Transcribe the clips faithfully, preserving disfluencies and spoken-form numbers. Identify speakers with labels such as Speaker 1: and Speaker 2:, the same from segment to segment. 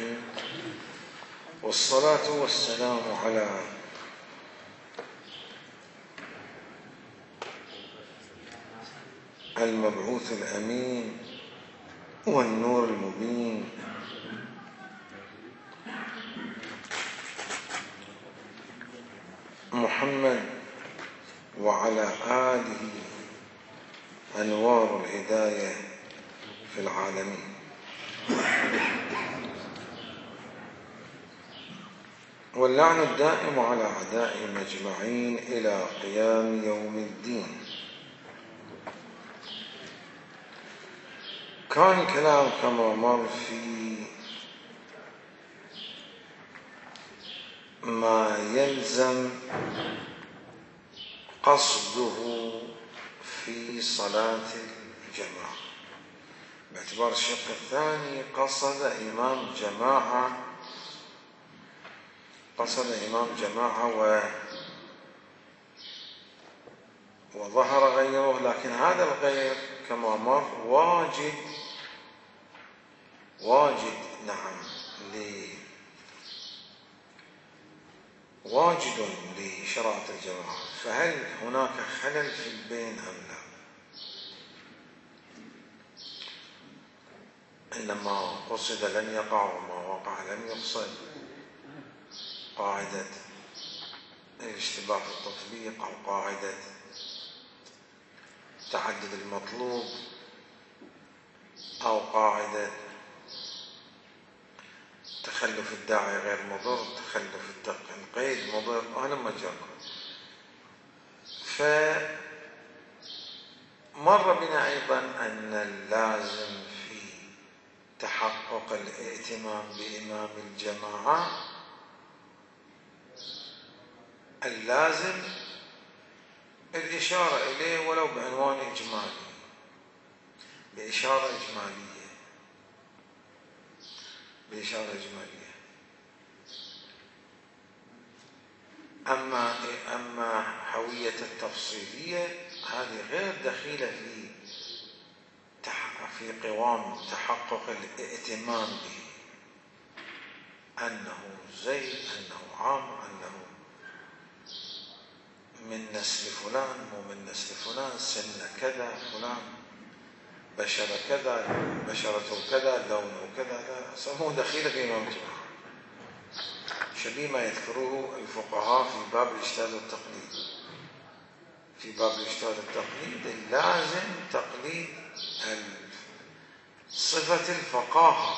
Speaker 1: الرحيم، والصلاة والسلام على المبعوث الأمين والنور المبين محمد وعلى آله أنوار الهداية في العالمين. واللعن الدائم على أعدائهم أجمعين إلى قيام يوم الدين. كان الكلام كما مر في ما يلزم قصده في صلاة الجماعة، باعتبار الشق الثاني قصد إمام جماعة قصد إمام جماعة و وظهر غيره، لكن هذا الغير كما مر واجد واجد نعم لي واجد لشرائع الجماعة، فهل هناك خلل في البين أم لا؟ إنما قصد لن يقع وما وقع لم يقصد، قاعدة الاشتباه في التطبيق أو قاعدة تعدد المطلوب أو قاعدة تخلف الداعي غير مضر، تخلف القيد مضر، وهلم جرى. فمر بنا أيضا أن اللازم في تحقق الائتمام بإمام الجماعة اللازم الإشارة إليه ولو بعنوان إجمالي، بإشارة إجمالية بإشارة إجمالية أما أما هوية التفصيلية هذه غير دخيلة في في قوام تحقق الائتمام به، أنه زيد، أنه عامر، أنه من نسل فلان مو من نسل فلان، سن كذا، فلان بشر كذا، بشرته كذا، لونه كذا، لا مو دخيلة في إمام الجماعة، شبيه ما يذكره الفقهاء في باب الاجتهاد والتقليد. في باب الاجتهاد والتقليد اللازم تقليد صفة الفقاهة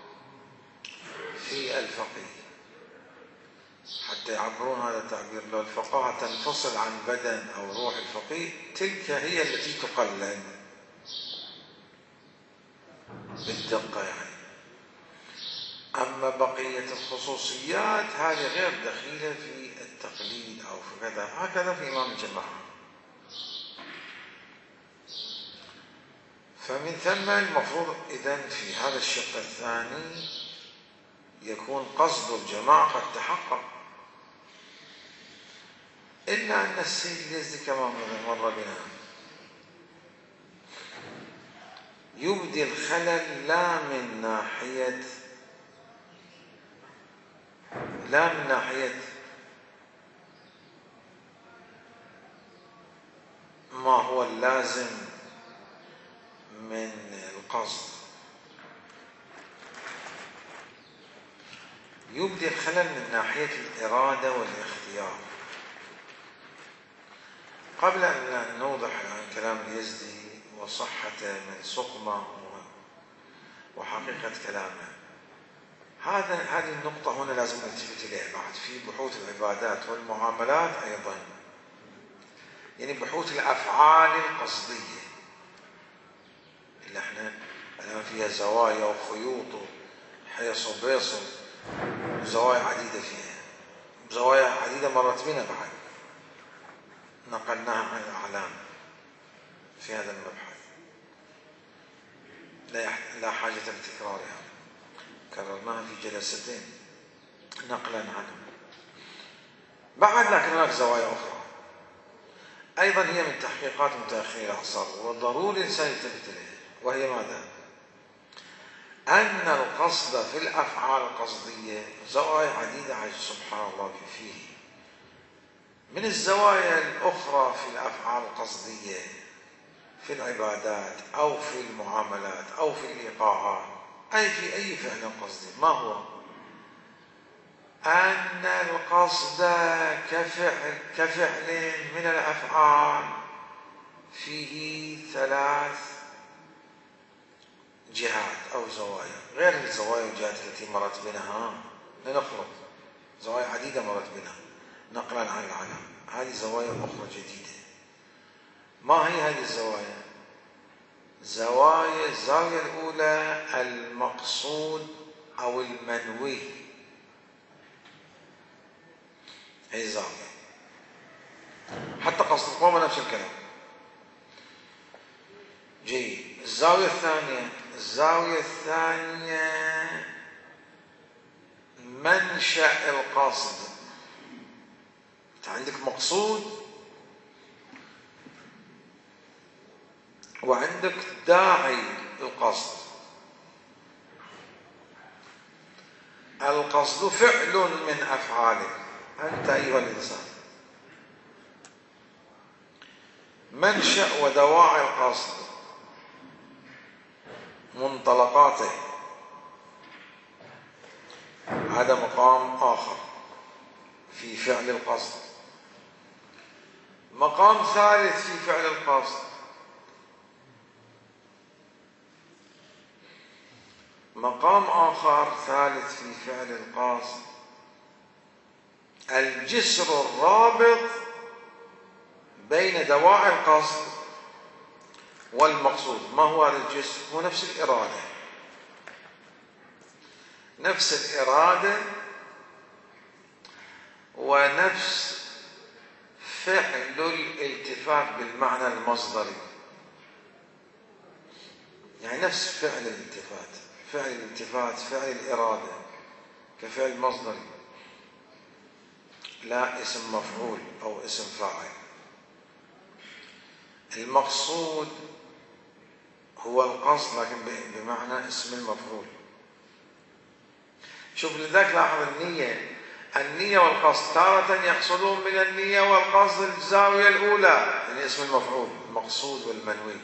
Speaker 1: في الفقيه، حتى يعبرون هذا التعبير: لو الفقاهة تنفصل عن بدن أو روح الفقيه تلك هي التي تقلد بالدقة يعني. أما بقية الخصوصيات هذه غير دخيلة في التقليد أو في كذا، هكذا في إمام الجماعة. فمن ثم المفروض إذن في هذا الشق الثاني يكون قصد الجماعة قد تحقق، إلا أن السيد اليزدي كما مر بنا يبدي الخلل لا من ناحية لا من ناحية ما هو اللازم من القصد، يبدي الخلل من ناحية الإرادة والاختيار. قبل أن نوضح عن كلام اليزدي وصحته من سقمة وحقيقة كلامه، هذا هذه النقطة هنا لازم نلتفت إليها بعد في بحوث العبادات والمعاملات أيضا، يعني بحوث الأفعال القصدية اللي احنا الآن فيها زوايا وخيوط وحيص وبيص وزوايا عديدة، فيها زوايا عديدة مرت بنا بعد نقلناها عن الأعلام في هذا المبحث، لا حاجة لتكرارها، كررناها في جلستين نقلا عنها بعد. لكن هناك زوايا أخرى أيضا هي من تحقيقات متأخري الأعصار، وضروري الإنسان يلتفت إليها، وهي ماذا؟ أن القصد في الأفعال القصدية زوايا عديدة سبحان الله فيه. من الزوايا الأخرى في الأفعال القصدية في العبادات أو في المعاملات أو في الإيقاعات أي في أي فعل قصدي، ما هو؟ أن القصد كفعل كفعل من الأفعال فيه ثلاث جهات أو زوايا غير الزوايا والجهات التي مرت بنا. لنخلط زوايا عديدة مرت بنا نقلا عن العلم، هذه زوايا أخرى جديدة. ما هي هذه الزوايا؟ زوايا الزاوية الأولى المقصود أو المنوي، هي زاوية. حتى قصد القوم نفس الكلام. جيد. الزاوية الثانية الزاوية الثانية منشأ القصد. أنت عندك مقصود وعندك داعي القصد. القصد فعل من أفعالك أنت أيها الإنسان. منشأ ودواعي القصد منطلقاته هذا مقام آخر في فعل القصد. مقام ثالث في فعل القصد مقام آخر ثالث في فعل القصد الجسر الرابط بين دواعي القصد والمقصود. ما هو هذا الجسر؟ هو نفس الإرادة. نفس الإرادة ونفس فعل الالتفات بالمعنى المصدري، يعني نفس فعل الالتفات. فعل الالتفات فعل الإرادة كفعل مصدري، لا اسم مفعول أو اسم فاعل. المقصود هو القصد لكن بمعنى اسم المفعول. شوف لذلك لاحظ النية النية والقصد تارة يقصدون من النية والقصد الزاوية الأولى يعني اسم المفعول المقصود والمنوي،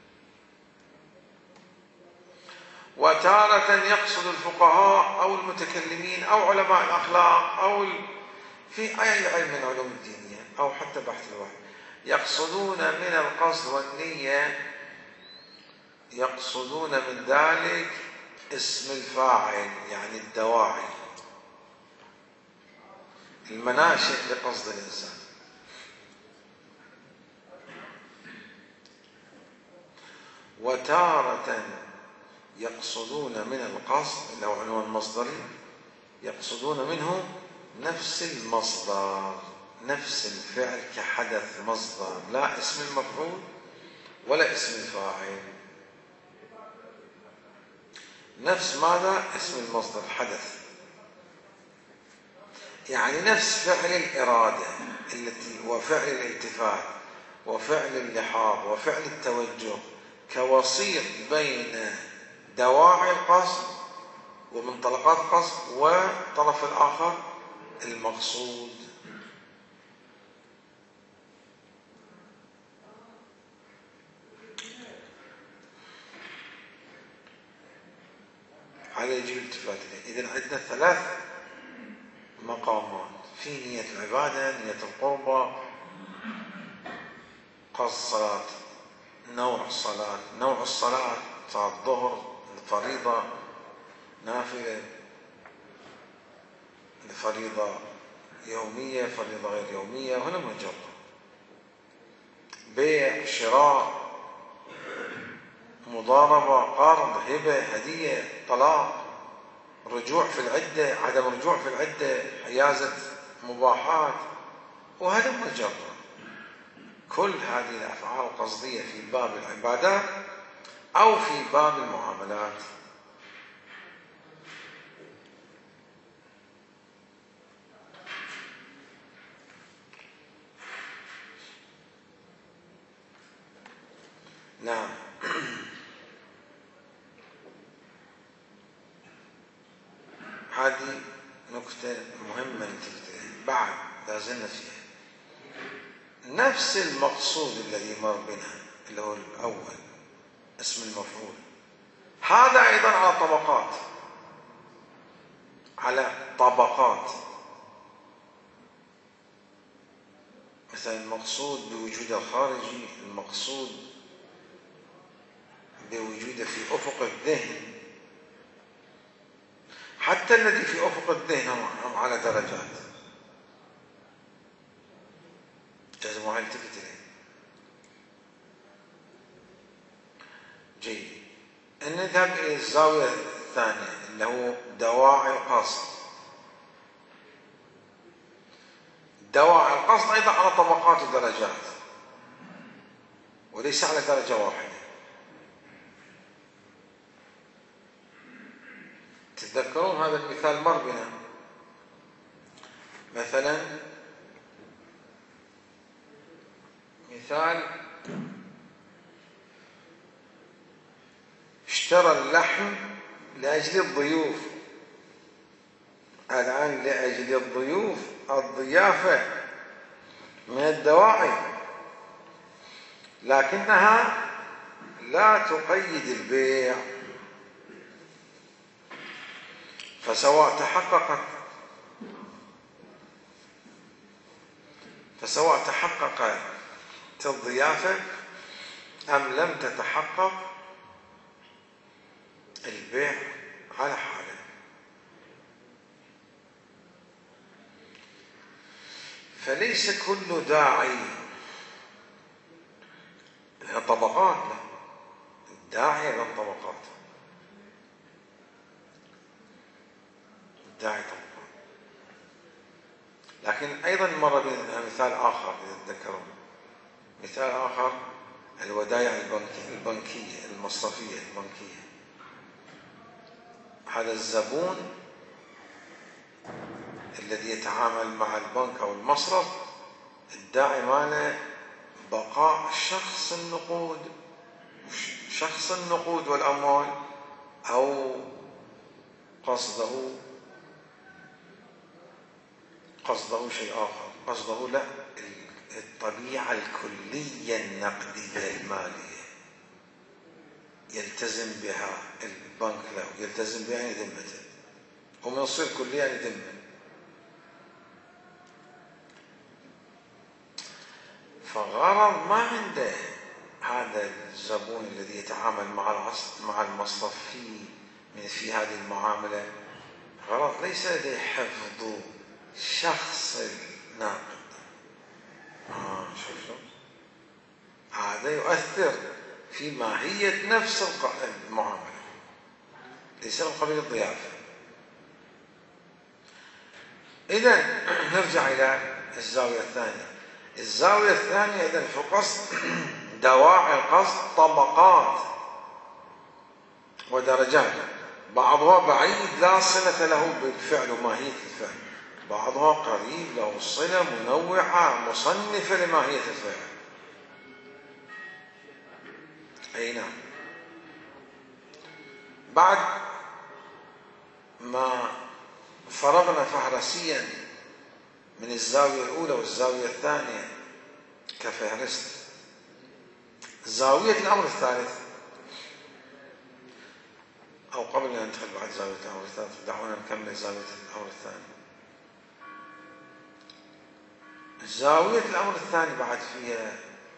Speaker 1: وتارة يقصد الفقهاء أو المتكلمين أو علماء الأخلاق أو في أي علم من علوم الدينية أو حتى بحث الوحي يقصدون من القصد والنية يقصدون من ذلك اسم الفاعل يعني الدواعي المناشئ لقصد الإنسان. وتارة يقصدون من القصد اللي هو عنوان مصدري يقصدون منه نفس المصدر نفس الفعل كحدث مصدر لا اسم المفعول ولا اسم الفاعل. نفس ماذا؟ اسم المصدر حدث، يعني نفس فعل الإرادة التي وفعل الالتفات وفعل اللحاظ وفعل التوجه كوسيط بين دواعي القصد ومنطلقات القصد والطرف الآخر المقصود. هذا يجب الالتفات إليه. إذن عندنا ثلاث مقامات في نية العبادة، نية القربة، قصد الصلاة، نوع الصلاة نوع الصلاة صلاة الظهر الفريضة نافلة فريضة يومية فريضة غير يومية هنا مجرد بيع شراء مضاربة قرض هبة هدية طلاق رجوع في العدة عدم رجوع في العدة حيازة مباحات وهذا مجرد. كل هذه الأفعال القصدية في باب العبادات أو في باب المعاملات. نعم. هذه نكتة مهمة ننتبه بعد لازلنا فيها. نفس المقصود الذي مر بنا اللي هو الأول اسم المفعول، هذا أيضا على طبقات، على طبقات. مثلا المقصود بوجود الخارجي، المقصود بوجوده في أفق الذهن، حتى الذي في أفق الذهن هم على درجات. لازم واحد يلتفت إليه. جيد. نذهب إلى الزاوية الثانية اللي هو دواعي القصد. دواعي القصد أيضا على طبقات ودرجات، وليس على درجة واحدة. تتذكرون هذا المثال مر بنا. مثلا مثال اشترى اللحم لأجل الضيوف. الآن لأجل الضيوف، الضيافة من الدواعي، لكنها لا تقيد البيع. فسواء تحققت فسواء تحققت الضيافة أم لم تتحقق، البيع على حاله. فليس كل داعي لها طبقات، لا، الداعي لها طبقات، الداعي طبقات. لكن أيضا مر بنا مثال آخر إذا تذكرون، مثال آخر الودائع البنكية المصرفية البنكية. هذا الزبون الذي يتعامل مع البنك أو المصرف، الداعي ماله بقاء شخص النقود شخص النقود والأموال، أو قصده قصده شيء آخر، قصده لا، الطبيعة الكلية النقدية المالية يلتزم بها البنك له، يلتزم بها يعني ذمته، ومن يصير كلية يعني ذمة. فغرض ما عنده هذا الزبون الذي يتعامل مع مع المصرف في من في هذه المعاملة، غرض ليس لديه حفظ شخص الناقد. آه شوف هذا يؤثر في ماهية نفس المعاملة، ليس من قبيل الضيافة. إذن نرجع إلى الزاوية الثانية. الزاوية الثانية إذن في القصد دواعي القصد طبقات ودرجات، بعضها بعيد لا صلة له بالفعل وماهية الفعل، بعضها قريب له صلة منوعة مصنفة لماهية الفعل. أي نعم. بعد ما فرغنا فهرسيا من الزاوية الأولى والزاوية الثانية كفهرست، زاوية الأمر الثالث، أو قبل أن ندخل بعد زاوية الأمر الثالث دعونا نكمل زاوية الأمر الثاني. زاوية الأمر الثاني بعد فيها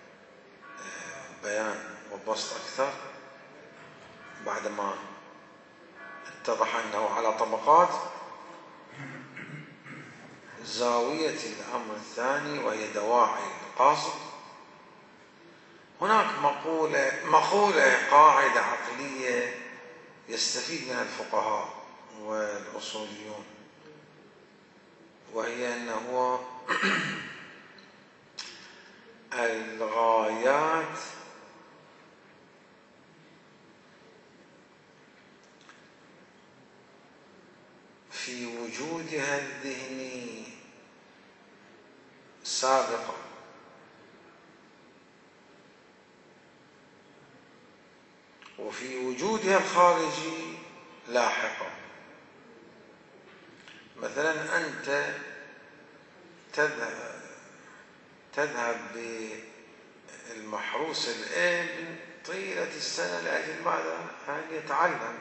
Speaker 1: بيان وبسط أكثر، بعدما اتضح أنه على طبقات. زاوية الأمر الثاني وهي دواعي القصد. هناك مقولة مقولة قاعدة عقلية يستفيد منها الفقهاء والأصوليون، وهي أنه الغايات في وجودها الذهني سابقة، وفي وجودها الخارجي لاحقة. مثلا أنت تذهب تذهب بالمحروس الابن طيلة السنة لأجل ماذا؟ أن يتعلم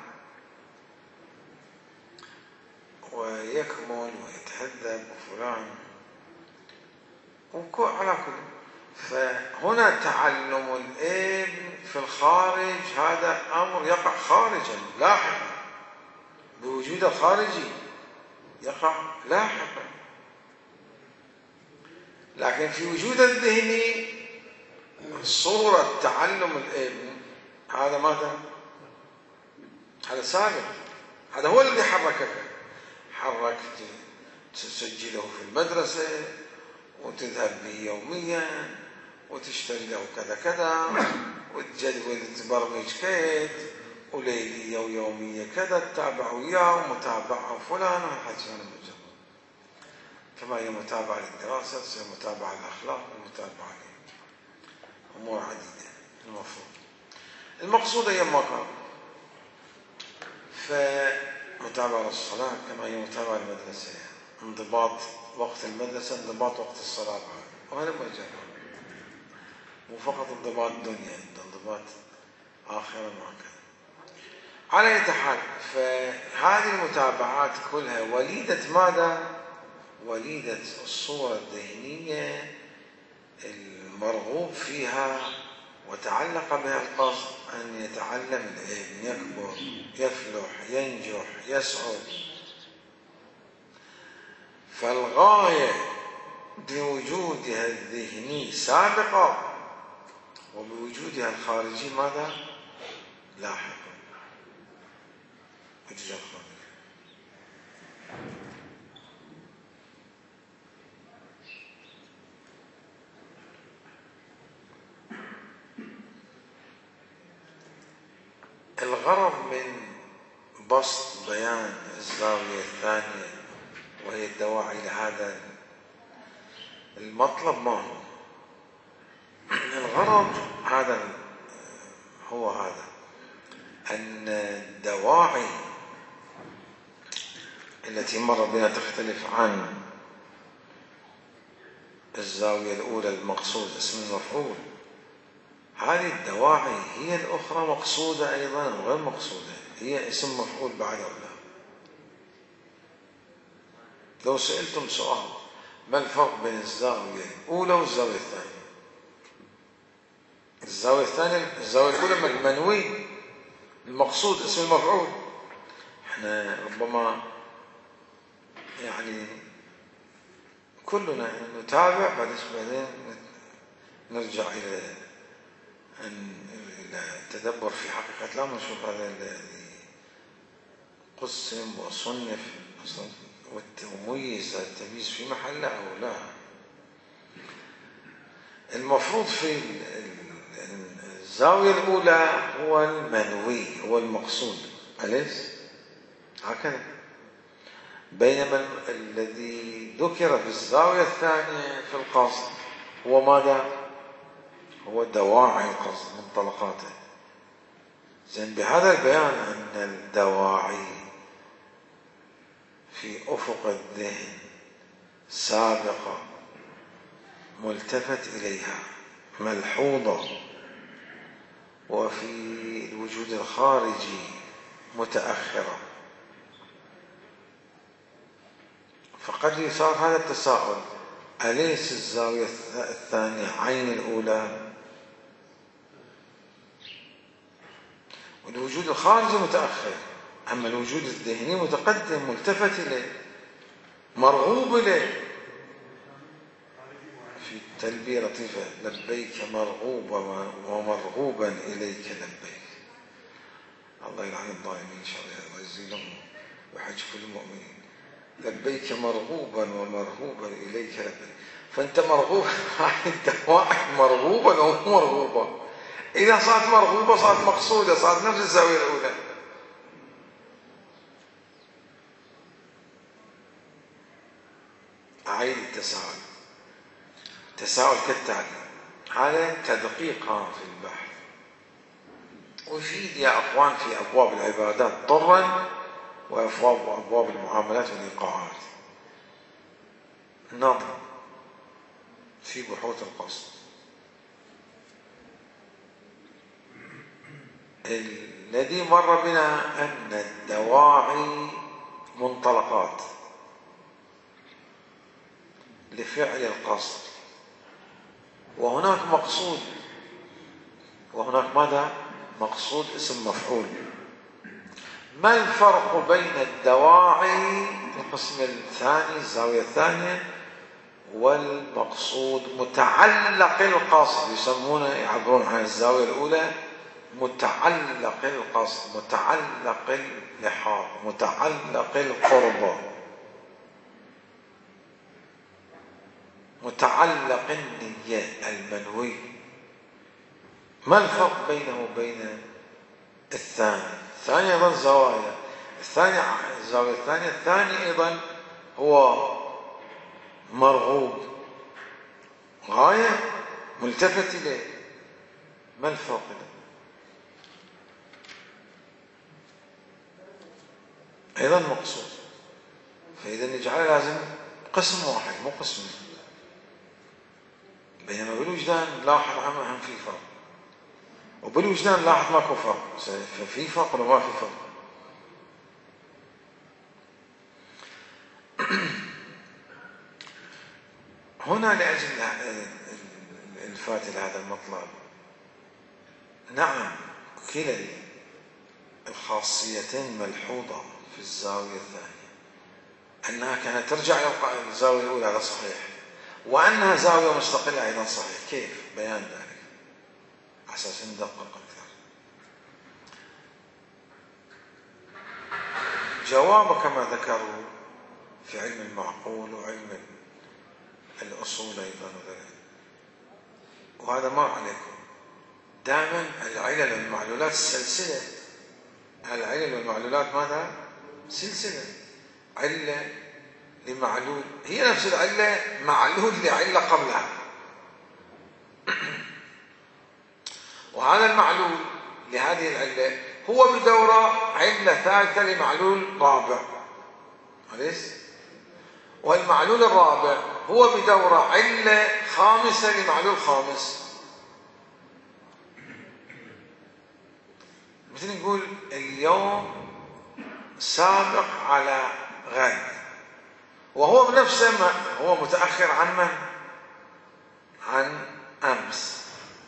Speaker 1: ويكمل ويتهذب وفلان على كل. فهنا تعلم الابن في الخارج هذا أمر يقع خارجا لاحقا بوجود الخارجي، يقع لاحقا. لكن في وجود الذهني صورة تعلم الابن هذا ماذا؟ هذا سابق، هذا هو الذي حركك، حرك تسجله في المدرسة وتذهب به يوميا وتشتري له كذا كذا وتجدول تبرمج كيت وليلية ويومية كذا تتابع وياه ومتابعة فلان وحكي هذا مجرد. كما هي متابعة للدراسة تصير متابعة للأخلاق ومتابعة لأمور عديدة. المفروض المقصود هي مقام فمتابعة للصلاة كما هي متابعة للمدرسة، انضباط وقت المدرسة انضباط وقت الصلاة، وهذا مجرد مو فقط انضباط دنيا، انضباط آخرة وهكذا. على أي حال فهذه المتابعات كلها وليدة ماذا؟ وليدة الصورة الذهنية المرغوب فيها وتعلق بها القصد أن يتعلم العلم، يكبر، يفلح، ينجح، يسعد. فالغاية بوجودها الذهني سابقة وبوجودها الخارجي ماذا؟ لاحقا. الغرض من بسط بيان الزاوية الثانية وهي الدواعي لهذا المطلب ما هو؟ الغرض هذا هو هذا أن الدواعي التي مر بنا تختلف عن الزاوية الأولى المقصود اسم المفعول. هذه الدواعي هي الأخرى مقصودة أيضا وغير مقصودة، هي اسم مفعول بعد أو لا. لو سئلتم سؤال ما الفرق بين الزاوية الأولى والزاوية الثانية؟ الزاوية الثانية الزاوية الأولى المنوي المقصود اسم المفعول. احنا ربما يعني كلنا نتابع بعدين نرجع إلى إلى التدبر في حقيقة الأمر، نشوف هذا الذي قسم وصنف وميز التمييز في محله أو لا. المفروض في الزاوية الأولى هو المنوي هو المقصود أليس؟ هكذا. بينما الذي ذكر في الزاوية الثانية في القصد هو ماذا؟ هو دواعي القصد منطلقاته. زين بهذا البيان أن الدواعي في أفق الذهن سابقة ملتفت إليها ملحوظة، وفي الوجود الخارجي متأخرة. فقد يصار هذا التساؤل: أليس الزاوية الثانية عين الأولى؟ والوجود الخارجي متأخر، أما الوجود الذهني متقدم ملتفت إليه مرغوب إليه. في التلبية لطيفة: لبيك مرغوبا ومرغوبا إليك لبيك. الله يلعن الظالمين إن شاء الله ويجزيهم ويحج كل المؤمنين. لبيك مرغوبا ومرغوبا إليك لبيك. فأنت مرغوب أنت واحد مرغوبا ومو مرغوبا. إذا صارت مرغوبة صارت مقصودة، صارت نفس الزاوية الأولى. أعيد التساؤل. تساؤل كالتالي، هذا تدقيق في البحث ويفيد يا أخوان في أبواب العبادات طرا وأبواب وأبواب المعاملات والإيقاعات. نظم في بحوث القصد. الذي مر بنا أن الدواعي منطلقات لفعل القصد، وهناك مقصود، وهناك ماذا؟ مقصود اسم مفعول. ما الفرق بين الدواعي القسم الثاني الزاوية الثانية والمقصود متعلق القصد؟ يسمونه يعبرون عن الزاوية الأولى متعلق القصد، متعلق اللحاق، متعلق القربة، متعلق النية المنوي. ما الفرق بينه وبين الثاني؟ الثاني أيضا زوايا، الثاني الزاوية الثانية الثاني أيضا هو مرغوب، غاية ملتفت إليه. ما الفرق بينه؟ أيضا مقصود. فإذا نجعله لازم قسم واحد مو قسمين. بينما بالوجدان لاحظ عن في فرق، وبالوجدان لاحظ ماكو فرق. ففي فرق ولا ما في فرق؟ هنا لأجل الفات هذا المطلب، نعم كلا الخاصيتين ملحوظة في الزاوية الثانية، أنها كانت ترجع إلى الزاوية الأولى، هذا صحيح، وأنها زاوية مستقلة أيضا صحيح. كيف بيان ذلك؟ أساس ندقق أكثر. جواب كما ذكروا في علم المعقول وعلم الأصول أيضا، وهذا ما عليكم. دائما العلل والمعلولات سلسلة. العلل والمعلولات ماذا؟ سلسلة. علة لمعلول هي نفس العلة، معلول لعلة قبلها. وهذا المعلول لهذه العلة هو بدورة علة ثالثة لمعلول رابع، أليس؟ والمعلول الرابع هو بدورة علة خامسة لمعلول خامس. مثل نقول اليوم سابق على غد، وهو بنفسه ما هو متأخر عن من؟ عن أمس.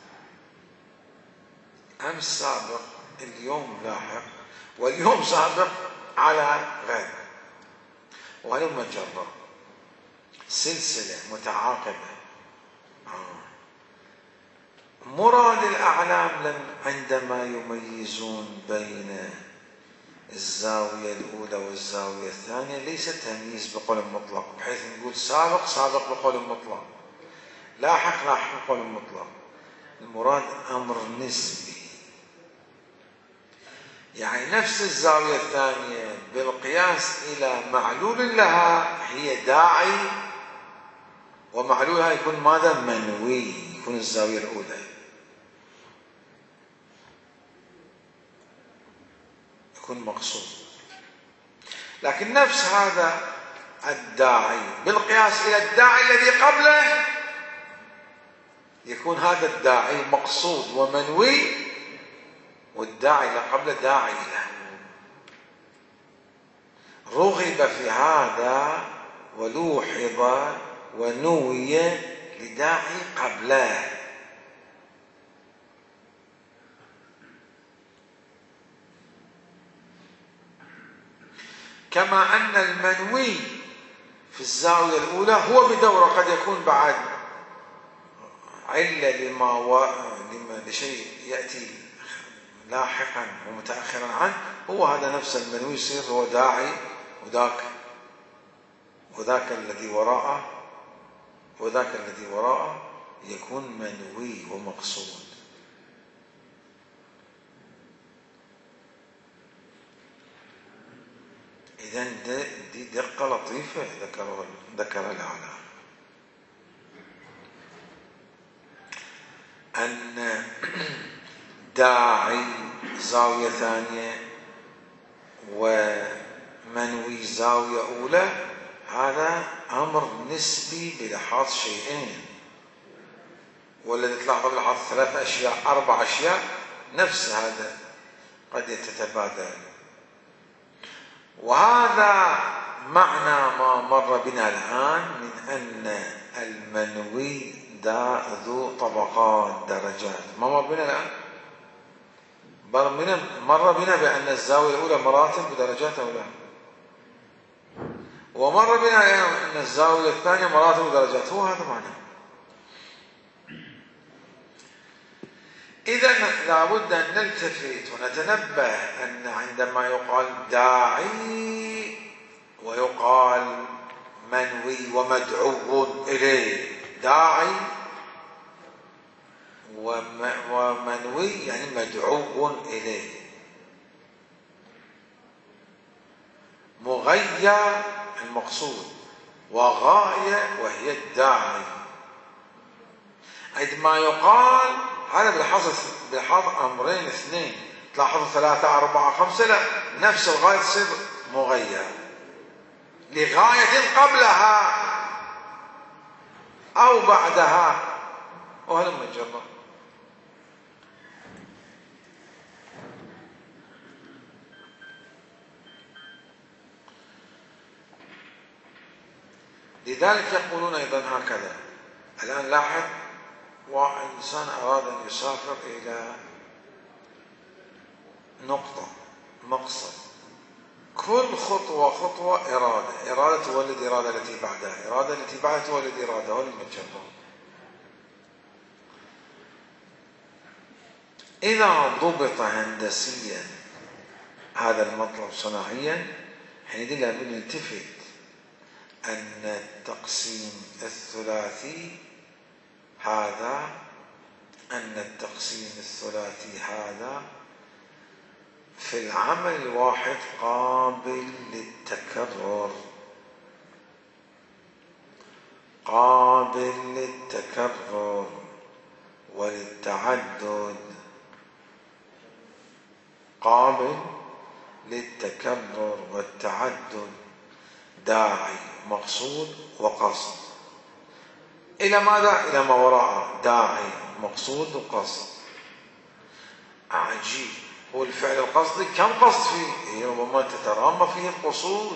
Speaker 1: أمس سابق، اليوم لاحق، واليوم سابق على غد، وهلم جرا، سلسلة متعاقبة. مراد الأعلام عندما يميزون بين الزاوية الأولى والزاوية الثانية ليس تمييز بقول مطلق، بحيث نقول سابق سابق بقول مطلق، لاحق لاحق بقول مطلق. المراد أمر نسبي، يعني نفس الزاوية الثانية بالقياس إلى معلول لها هي داعي، ومعلولها يكون ماذا؟ منوي، يكون الزاوية الأولى، يكون مقصود. لكن نفس هذا الداعي بالقياس إلى الداعي الذي قبله يكون هذا الداعي مقصود ومنوي، والداعي اللي قبله داعي له. رغب في هذا ولوحظ ونوي لداعي قبله. كما أن المنوي في الزاوية الأولى هو بدورة قد يكون بعد علة لما, و... لما لشيء يأتي لاحقا ومتأخرا عنه، هو هذا نفس المنوي يصير هو داعي، وذاك وذاك الذي وراءه وذاك الذي وراءه يكون منوي ومقصود. إذن دي دقة لطيفة ذكرها ذكر الأعلام، أن داعي زاوية ثانية منوي زاوية أولى، هذا أمر نسبي بلحاظ شيئين، والذي تلاحظ بلحاظ ثلاث أشياء أربع أشياء نفس هذا قد يتتبادل. وهذا معنى ما مر بنا الآن من أن المنوي ذو طبقات درجات. ما مر بنا الآن؟ مر بنا بأن الزاوية الأولى مراتب بدرجات أو لا؟ ومر بنا أن الزاوية الثانية مراتب بدرجات. هو هذا معنى. إذا لابد أن نلتفت ونتنبه أن عندما يقال داعي ويقال منوي ومدعو إليه، داعي ومنوي يعني مدعو إليه، مغية المقصود وغاية وهي الداعي. عندما يقال هذا بلحاظ بلحاظ أمرين اثنين، تلاحظوا ثلاثة أربعة خمسة، لا، نفس الغاية تصير مغية لغاية قبلها أو بعدها وهلم جرا. لذلك يقولون أيضا هكذا. الآن لاحظ، وإنسان أراد أن يسافر إلى نقطة مقصد، كل خطوة خطوة إرادة، إرادة تولد إرادة التي بعدها، إرادة التي بعدها تولد إرادة، هو المتجرد. إذا ضبط هندسيا هذا المطلب صناعيا، حينئذ لابد نلتفت أن التقسيم الثلاثي هذا أن التقسيم الثلاثي هذا في العمل الواحد قابل للتكرر، قابل للتكرر وللتعدد، قابل للتكرر والتعدد، داعي مقصود وقصد. إلى ماذا؟ إلى ما وراءه، داعي مقصود وقصد. عجيب، هو الفعل القصدي كم قصد فيه؟ هي ربما تترامى فيه القصود،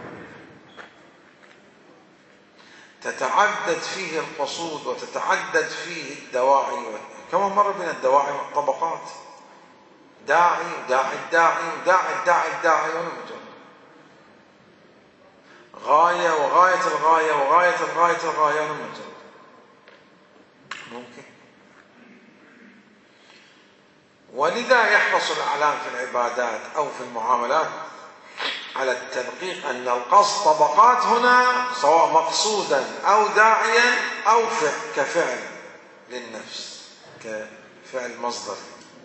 Speaker 1: تتعدد فيه القصود وتتعدد فيه الدواعي، كما مر بنا الدواعي والطبقات، داعي وداعي الداعي وداعي الداعي الداعي والمجرد، غاية وغاية الغاية وغاية الغاية الغاية والمجرد. ممكن. ولذا يحرص الأعلام في العبادات أو في المعاملات على التدقيق أن القصد طبقات هنا، سواء مقصودا أو داعيا أو كفعل للنفس، كفعل مصدر.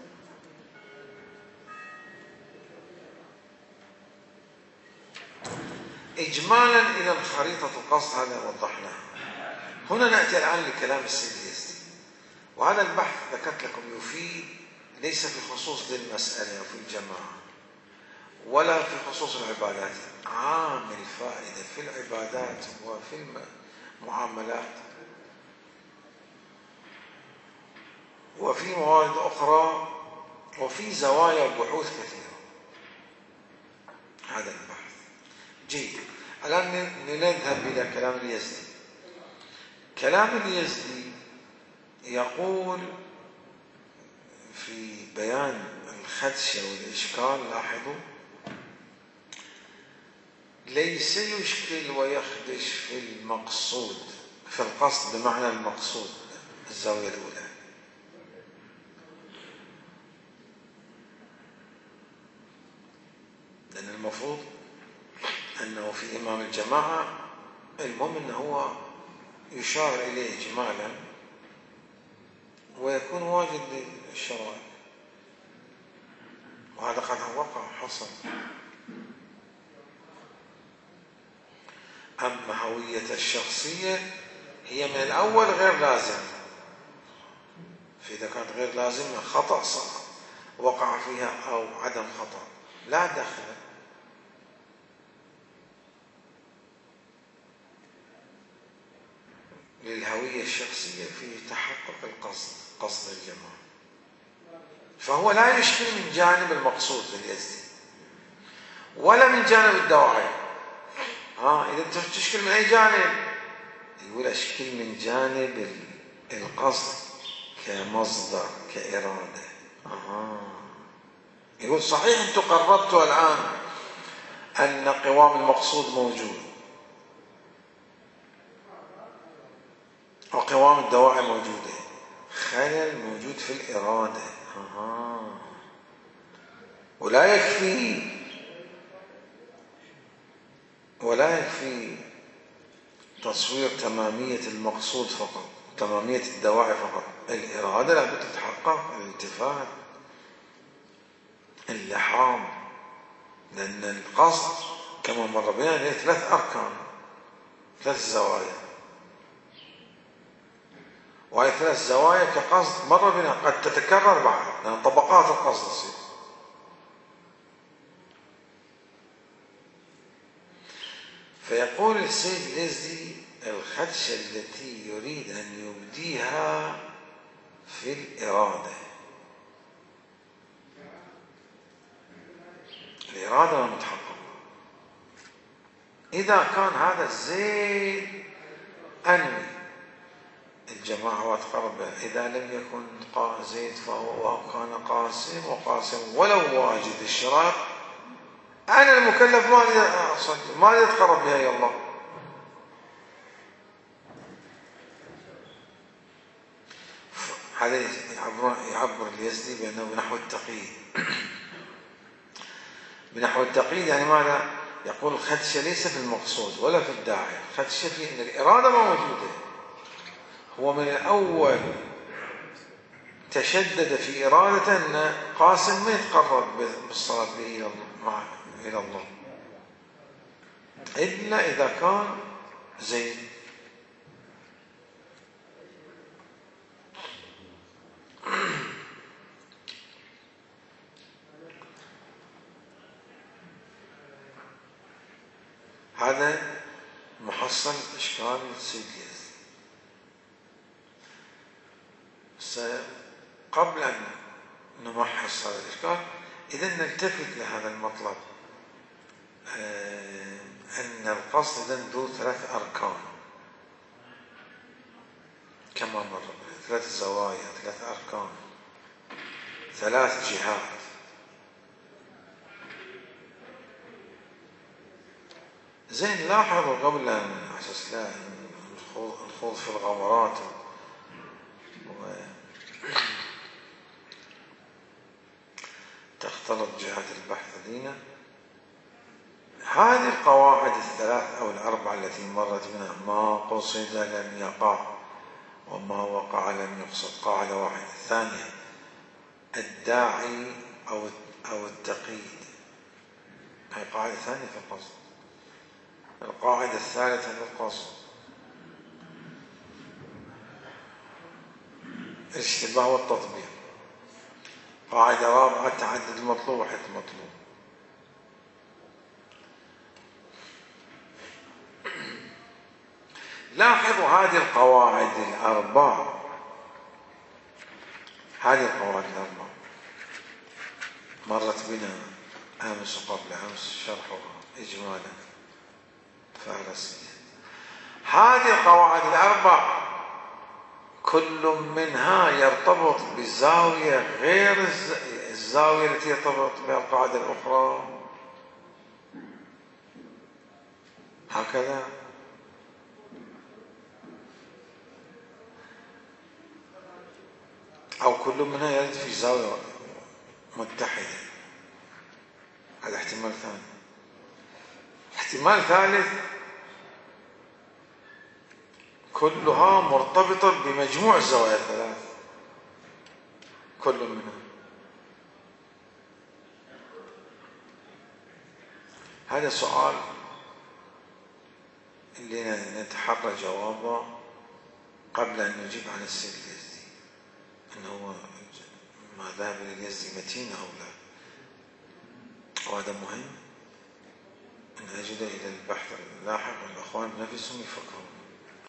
Speaker 1: إجمالا إلى الخريطة القصد هذا وضحناها. هنا نأتي الآن لكلام السيد اليزدي، وهذا البحث ذكرت لكم يفيد ليس في خصوص للمسألة وفي الجماعة ولا في خصوص العبادات، عامل فائدة في العبادات وفي المعاملات وفي موارد أخرى وفي زوايا بحوث كثيرة. هذا البحث جيد. الآن نذهب إلى كلام اليزدي. كلام اليزدي يقول في بيان الخدشة والإشكال، لاحظوا، ليس يشكل ويخدش في المقصود، في القصد بمعنى المقصود الزاوية الأولى، لأن المفروض أنه في إمام الجماعة المهم أنه هو يشار إليه إجمالا ويكون واجد للشرائع، وهذا قد وقع حصل. أما هوية الشخصية هي من الأول غير لازم، فإذا كانت غير لازمة خطأ وقع فيها أو عدم خطأ لا دخل. للهوية الشخصية في تحقق القصد، قصد الجماعة. فهو لا يشكل من جانب المقصود لليزدي ولا من جانب الدواعي. ها إذا تشكل من أي جانب؟ يقول أشكل من جانب القصد كمصدر كإرادة. أها. يقول صحيح أنتم قررتوا الآن أن قوام المقصود موجود وقوام الدواعي موجودة، خلل موجود في الإرادة. أها. ولا يكفي ولا يكفي تصوير تمامية المقصود فقط، تمامية الدواعي فقط، الإرادة لابد تتحقق، الالتفات، اللحام، لأن القصد كما مر بنا له ثلاث أركان، ثلاث زوايا، وهي ثلاث زوايا كقصد مر بنا قد تتكرر بعد، لأن طبقات القصد تصير. فيقول السيد اليزدي الخدشة التي يريد أن يبديها في الإرادة، الإرادة المتحققة، إذا كان هذا الزيد أنوي الجماعة واتقرب بها، إذا لم يكن زيد فهو كان قاسم، وقاسم ولو واجد الشرط، أنا المكلف ما أريد أصدق، ما أريد أتقرب بها يا الله. هذا يعبر, يعبر اليزدي بأنه بنحو التقييد. بنحو التقييد يعني ماذا؟ يقول الخدشة ليس في المقصود ولا في الداعي، الخدشة في أن الإرادة ما موجودة. هو من الأول تشدد في إرادة أن قاسم ما يتقرب بالصلاة به إلى الله إلا إذا كان زيد. هذا محصل إشكال السيد اليزدي. قبل أن نمحص هذا الإشكال، إذا نلتفت لهذا المطلب، أن القصد ذو ثلاث أركان كما مر، ثلاث زوايا، ثلاث أركان، ثلاث جهات. زين لاحظوا قبل أن أساس لا نخوض في الغمرات وتختلط جهات البحث دينا، هذه القواعد الثلاث أو الأربعة التي مرت بنا، ما قصد لم يقع وما وقع لم يقصد، قاعدة واحدة. الثانية الداعي أو أو التقييد، هي قاعدة ثانية في القصد. القاعدة الثالثة في القصد الاشتباه والتطبيق. قاعدة رابعة تعدد المطلوب وحد المطلوب. لاحظوا هذه القواعد الأربع، هذه القواعد الأربع مرت بنا أمس وقبل أمس شرحها إجمالا فارسيا. هذه القواعد الأربع كل منها يرتبط بزاوية غير الزاوية التي يرتبط بها القاعدة الأخرى، هكذا. أو كل منها يرد في زاوية متحدة، هذا احتمال ثاني. احتمال ثالث كلها مرتبطة بمجموع الزوايا الثلاث، كل منها. هذا سؤال اللي نتحرى جوابه قبل أن نجيب عن السيد اليزدي، أنه ما ذهب لليزدي متين أو لا، وهذا مهم أن أجد إلى البحث اللاحق والأخوان بنفسهم يفكرون.